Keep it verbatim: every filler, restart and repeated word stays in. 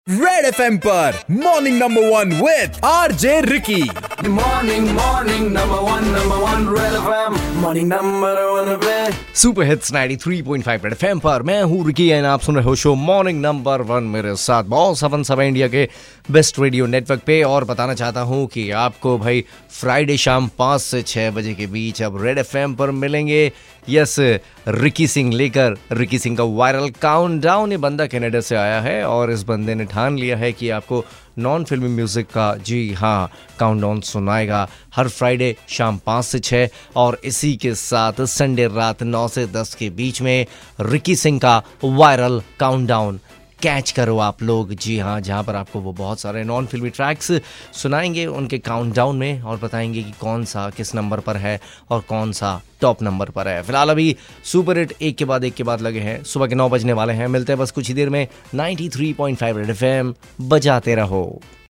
Red F M पर morning number one with RJ Ricky. Morning morning number one number one red FM morning number one पे super hits ninety three point five red FM पर मैं हूं Ricky and आप सुन रहे हो show morning number one मेरे साथ बॉस हवन सब इंडिया के बेस्ट रेडियो नेटवर्क पे। और बताना चाहता हूं कि आपको भाई फ्राइडे शाम पाँच से छह बजे के बीच अब रेड एफएम पर मिलेंगे। यस, रिकी सिंह लेकर रिकी सिंह का वायरल काउंटडाउन। ये बंदा कनाडा से आया है और इस बंदे ने ठान लिया है कि आपको नॉन फिल्मी म्यूजिक का जी हाँ काउंटडाउन सुनाएगा हर फ्राइडे शाम पाँच से छह। और इसी के साथ संडे रात नौ से दस के बीच में रिकी सिंह का वायरल काउंटडाउन कैच करो आप लोग। जी हाँ, जहाँ पर आपको वो बहुत सारे नॉन फिल्मी ट्रैक्स सुनाएंगे उनके काउंटडाउन में और बताएंगे कि कौन सा किस नंबर पर है और कौन सा टॉप नंबर पर है। फिलहाल अभी सुपर हिट एक के बाद एक के बाद लगे हैं, सुबह के नौ बजने वाले हैं। मिलते हैं बस कुछ ही देर में। Ninety three point five red FM बजाते रहो।